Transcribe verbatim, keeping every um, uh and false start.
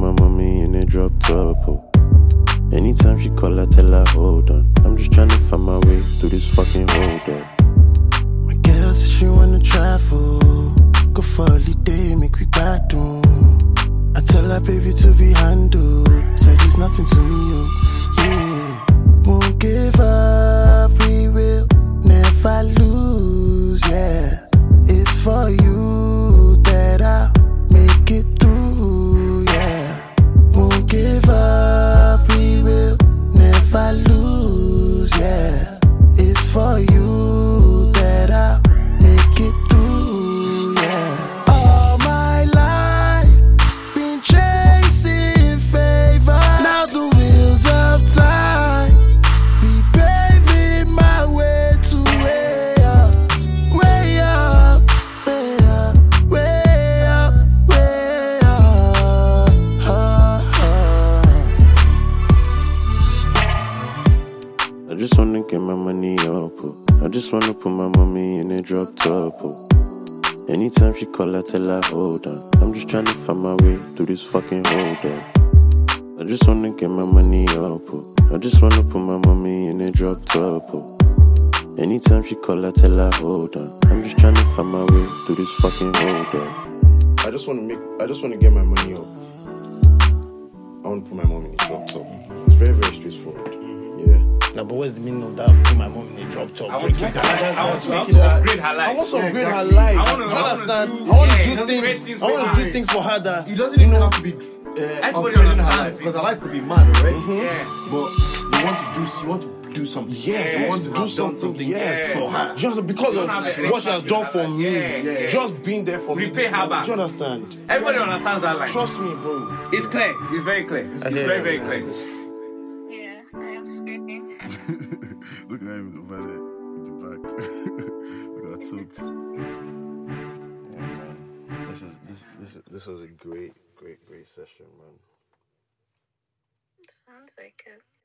my mommy in a drop top, oh. Anytime she call, I tell her, hold on. I'm just trying to find my way through this fucking hold up. My girl says she wanna travel, go for a holiday, make we battle. I tell her, baby, to be handled. Said it's nothing to me, oh, yeah. Won't give up, we will never lose, yeah. It's for you that I'll make it through, yeah. Won't give up, we will never lose, yeah. It's for you that I'll make it through, yeah. All my life, been chasing favor. Now the wheels of time be paving my way to way up, way up, way up, way up, way up. I just wanna get my money up, oh. I just wanna put my mommy in a drop top, oh. Anytime she call, I tell her, hold on. I'm just trying to find my way through this fucking hold up. I just wanna get my money up, oh. I just wanna put my mommy in a drop top, oh. Anytime she call, I tell her, hold on. I'm just trying to find my way through this fucking hold up. I just want to make, I just want to get my money up. I want to put my mom in a drop top. It's very, very straightforward. Yeah. No, but what's the meaning of that? Put my mom in a drop top. I want to break it make down. her life. I want to Make make it that- upgrade her life. I want to Yeah, upgrade her exactly. life. I wanna- Do you I wanna understand? do- I want to yeah, do just things. great things I want for to her. do things for her that It doesn't you even know. have to be uh, Everybody upgrading her understands life it. because her life could be mad, right? Yeah. But you want to do, you want to do something. Yes, you I want to do have done something. something Yes, for her. just because don't of have the what she has done for me. Yeah, yeah. Just being there for me. Repay her back. Do you understand? Everybody understands that line. Trust me, bro. It's clear. It's very clear. It's, it's hear very, you. very clear. Yeah, I am speaking. Look at him over there in the back. Look at Tooks. Yeah, man. This is this this this was a great, great, great session, man. Sounds like it.